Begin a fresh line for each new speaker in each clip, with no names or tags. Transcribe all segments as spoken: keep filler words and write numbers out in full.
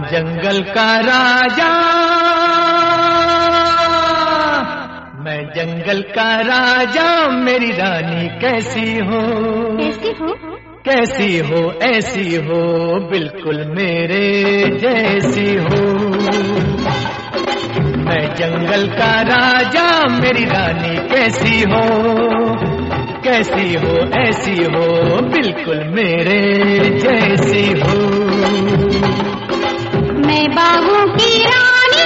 जंगल का राजा, मैं जंगल का राजा, मेरी रानी कैसी हो?
कैसी हो?
कैसी हो? ऐसी हो, बिल्कुल मेरे जैसी हो। मैं जंगल का राजा, मेरी रानी कैसी हो? कैसी हो? ऐसी हो, बिल्कुल मेरे जैसी हो।
मैं बागों की रानी,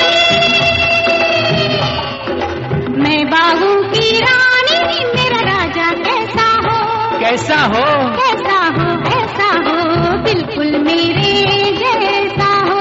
मैं बागों की रानी, मेरा राजा कैसा हो?
कैसा हो?
कैसा हो? ऐसा हो, बिल्कुल मेरे जैसा हो।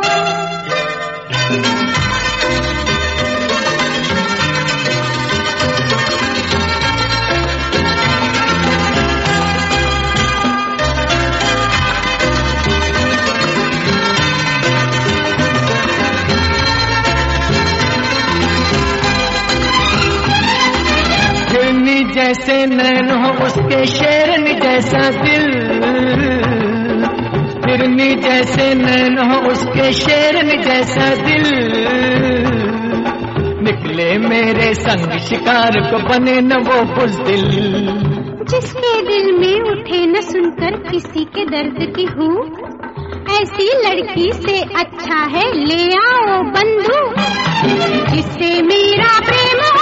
जैसे नैन हो उसके शेरनी जैसा दिल, हिरनी जैसे नैन हो उसके शेरनी जैसा दिल, निकले मेरे संग शिकार को बने न वो बुज़दिल।
जिसके दिल में उठे न सुनकर किसी के दर्द की हूँ, ऐसी लड़की से अच्छा है ले आओ बंधु। जिससे मेरा प्रेम हो,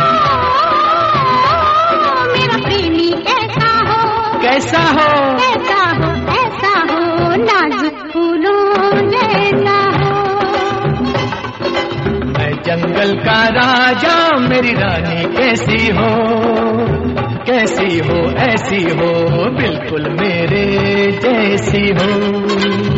मेरा प्रेमी कैसा हो?
कैसा हो?
कैसा हो? ऐसा हो, नाजुक फूलों जैसा हो।
मैं जंगल का राजा, मेरी रानी कैसी हो? कैसी हो? ऐसी हो, बिल्कुल मेरे जैसी हो।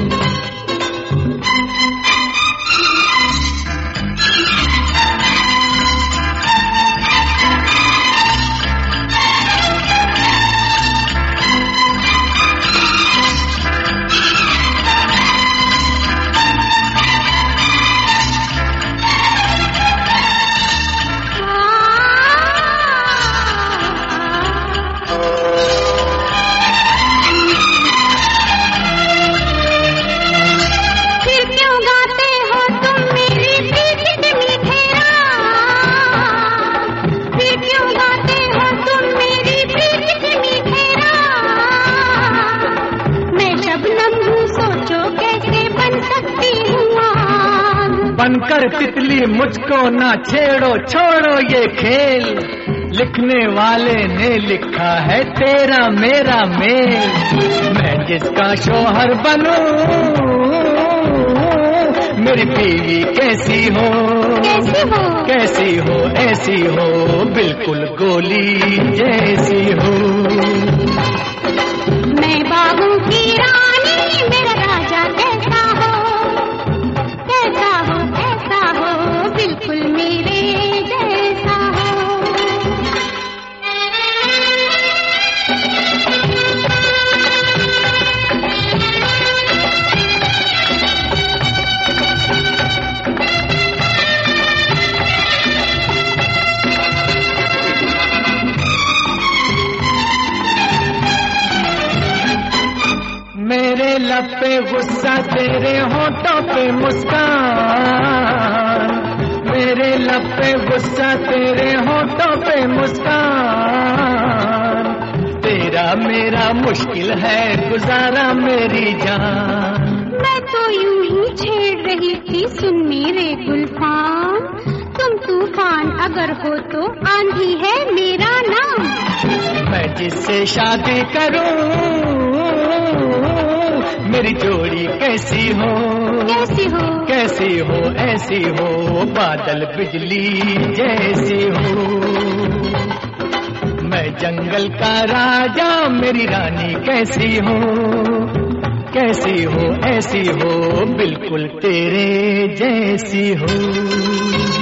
बनकर तितली मुझको ना छेड़ो, छोड़ो ये खेल, लिखने वाले ने लिखा है तेरा मेरा मेल। मैं जिसका शोहर बनूं, मेरी बीवी कैसी हो?
कैसी हो?
कैसी हो? ऐसी हो, बिल्कुल गोली जैसी हो।
मैं बागों की रानी, मेरा राजा कैसा हो? कैसा हो? ऐसा हो, बिल्कुल मेरे जैसा हो।
मेरे लब पे गुस्सा, तेरे होठों पे मुस्कान, मेरे लब पे गुस्सा, तेरे होठों पे मुस्कान, तेरा मेरा मुश्किल है गुजारा मेरी जान।
मैं तो यूं ही छेड़ रही थी, सुन मेरे गुलफान, तुम तूफान अगर हो तो आंधी है मेरा नाम।
मैं जिससे शादी करूं, मेरी जोड़ी कैसी हो?
कैसी हो?
कैसी हो? ऐसी हो, बादल बिजली जैसी हो। मैं जंगल का राजा, मेरी रानी कैसी हो? कैसी हो? ऐसी हो, बिल्कुल तेरे जैसी हो।